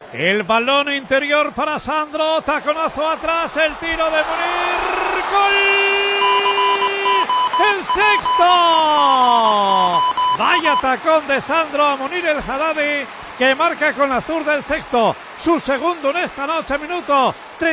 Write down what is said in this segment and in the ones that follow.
El balón interior para Sandro, taconazo atrás, el tiro de Munir, ¡gol! ¡El sexto! Vaya tacón de Sandro a Munir el Haddadi, que marca con la zurda el sexto, su segundo en esta noche, minuto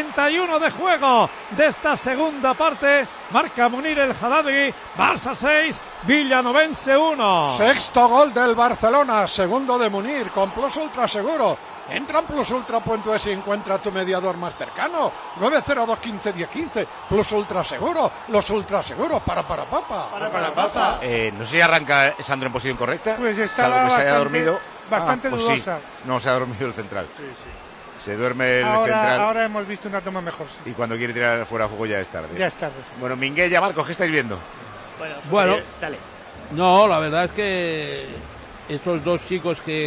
31 de juego de esta segunda parte. Marca Munir el Haddadi, Barça 6, Villanovense 1. Sexto gol del Barcelona, segundo de Munir, con Plus Ultra seguro. Entra en plusultra.es y encuentra tu mediador más cercano. 902-15-10-15. Plus Ultra seguro, los ultra seguros para papa. No sé si arranca Sandro en posición correcta. Pues estaba salvo que se haya bastante, dormido. Bastante Pues dudosa. sí. No, se ha dormido el central. Sí. Se duerme el Ahora, central. ahora hemos visto una toma mejor. Sí. Y cuando quiere tirar fuera de juego ya es tarde. Ya es tarde. Sí. Bueno, Minguella, Marcos, ¿qué estáis viendo? Bueno, dale. No, la verdad es que estos dos chicos que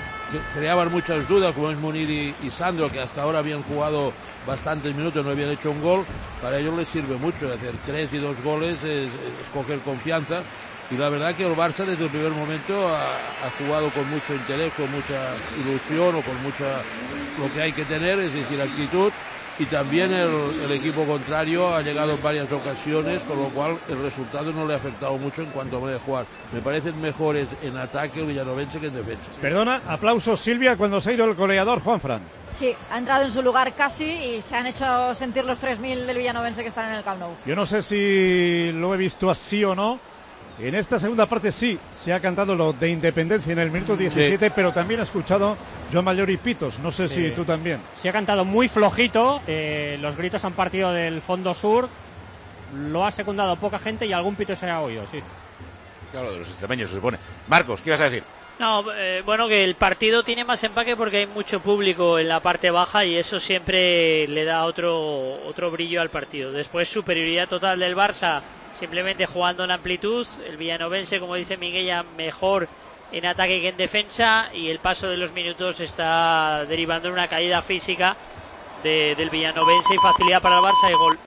creaban muchas dudas, como es Munir y Sandro, que hasta ahora habían jugado bastantes minutos, no habían hecho un gol, para ellos les sirve mucho. Hacer 3 y 2 goles es coger confianza. Y la verdad que el Barça desde el primer momento ha jugado con mucho interés, con mucha ilusión o con mucha lo que hay que tener, es decir, actitud. Y también el equipo contrario ha llegado en varias ocasiones, con lo cual el resultado no le ha afectado mucho en cuanto a manera de jugar. Me parecen mejores en ataque el villanovense que en defensa. Perdona, aplausos Silvia cuando se ha ido el goleador Juanfran. Sí, ha entrado en su lugar casi y se han hecho sentir los 3.000 del villanovense que están en el Camp Nou. Yo no sé si lo he visto así o no. En esta segunda parte sí, se ha cantado lo de Independencia en el minuto 17, sí. Pero también he escuchado Joan Mayor y pitos, no sé si tú también. Se ha cantado muy flojito, los gritos han partido del fondo sur, lo ha secundado poca gente y algún pito se ha oído, sí. Claro, de los extremeños se supone. Marcos, ¿qué ibas a decir? No, bueno, que el partido tiene más empaque porque hay mucho público en la parte baja y eso siempre le da otro brillo al partido. Después, superioridad total del Barça, simplemente jugando en amplitud. El villanovense, como dice Minguella, mejor en ataque que en defensa, y el paso de los minutos está derivando en una caída física del villanovense y facilidad para el Barça y gol.